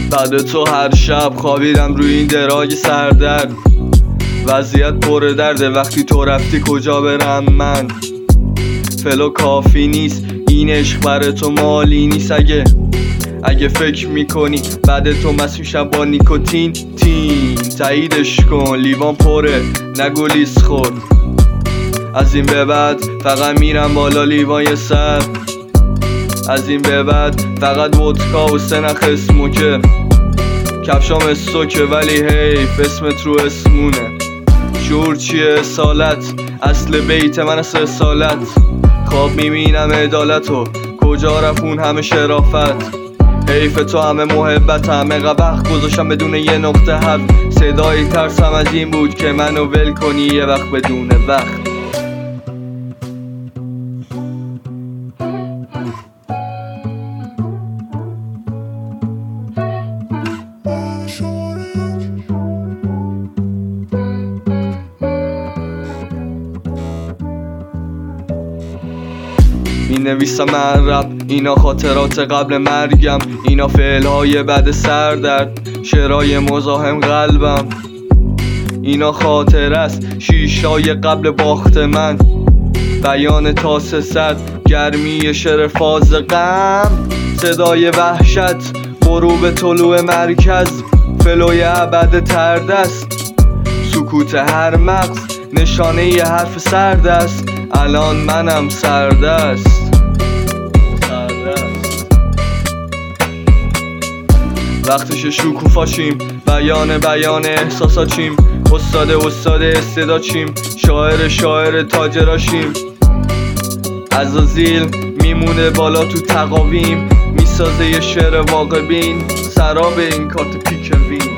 بعد تو هر شب خوابیدم روی این دراج سردرد. وضعیت پر درده، وقتی تو رفتی کجا برم من؟ فلو کافی نیست، این عشق برای تو مالی نیست. اگه فکر میکنی بعد تو مست میشم با نیکوتین تاییدش کن، لیوان پره نگو لیس خورد. از این به بعد فقط میرم بالا لیوان یه سر. از این به بعد فقط ودکا و سنخ اسموکه. کفشام استوکه ولی حیف اسمت رو اسمونه. شعور چیه اصالت؟ اصل بیت من است رسالت. خواب میبینم عدالتو، کجا رفت اون همه شرافت؟ حیف تو همه محبت، همه وقت گذاشتم بدون یه نقطه حرف. صدای ترسم از این بود که منو ول کنی یه وقت بدون وقت. می نویسم من رپ، اینا خاطرات قبل مرگم، اینا فعلهای بعد سردرد، شعرهای مزاحم قلبم. اینا خاطر است شیشای قبل باخت من، بیان تا 300 گرمی شعر فاز غم. صدای وحشت غروب طلوع مرکز، فلوی ابد تردست. سکوت هر مغز نشانه ی حرف سرد است. الان منم سردست. وقتش شکوفاشیم، بیان احساساچیم. استاد استعداچیم، شاعر تاجراشیم. عزازیل میمونه بالا تو تقاویم، میسازه یه شعر واقع بین، سراب این کارت پیکوین.